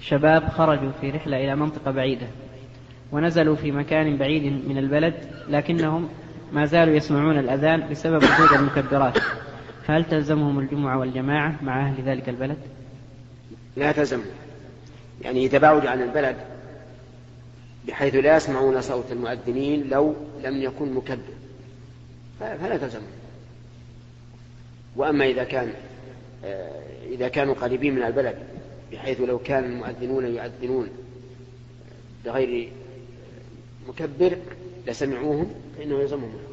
شباب خرجوا في رحلة إلى منطقة بعيدة ونزلوا في مكان بعيد من البلد، لكنهم ما زالوا يسمعون الأذان بسبب وجود المكبرات، فهل تلزمهم الجمعة والجماعة مع أهل ذلك البلد؟ لا تلزمهم، يعني يتباعدوا عن البلد بحيث لا يسمعون صوت المؤذنين لو لم يكن مكبر، فلا تلزمهم. وأما إذا كانوا قريبين من البلد بحيث لو كان المؤذنون يؤذنون بغير مكبر لسمعوهم فإنه يلزمهم.